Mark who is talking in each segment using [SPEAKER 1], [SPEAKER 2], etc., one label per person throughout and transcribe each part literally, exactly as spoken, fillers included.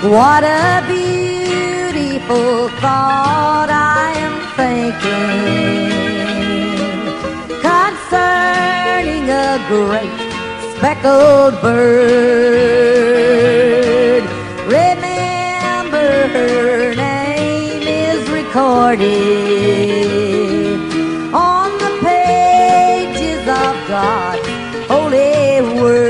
[SPEAKER 1] What a beautiful thought I am thinking concerning a great speckled bird. Remember, her name is recorded on the pages of God's holy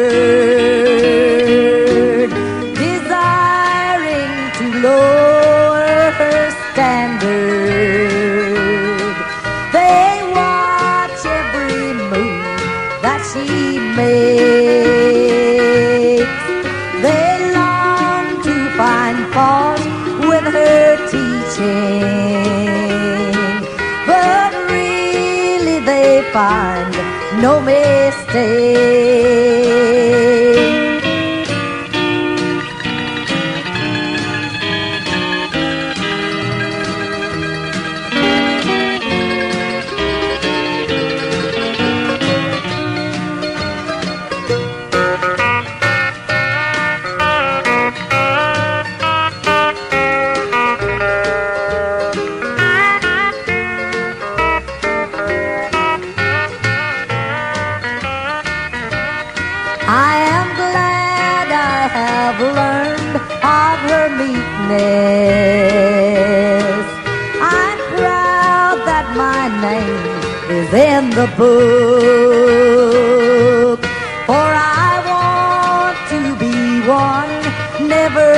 [SPEAKER 1] word, desiring to lower her standard. They watch every move that she makes. They long to find fault with her teaching, but really they find no mistake. I am glad I have learned of her meekness. I'm proud that my name is in the book, for I want to be one never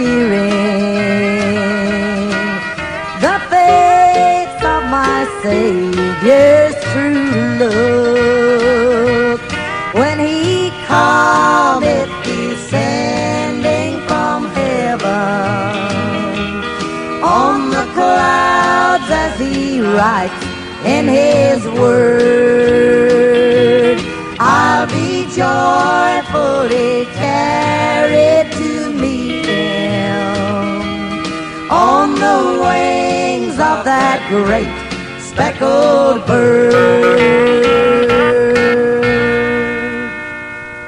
[SPEAKER 1] fearing the face of my Savior's true look. When he cometh descending from heaven on the clouds as he writes in his word, I'll be joyfully carried to meet him on the wings of that great speckled bird.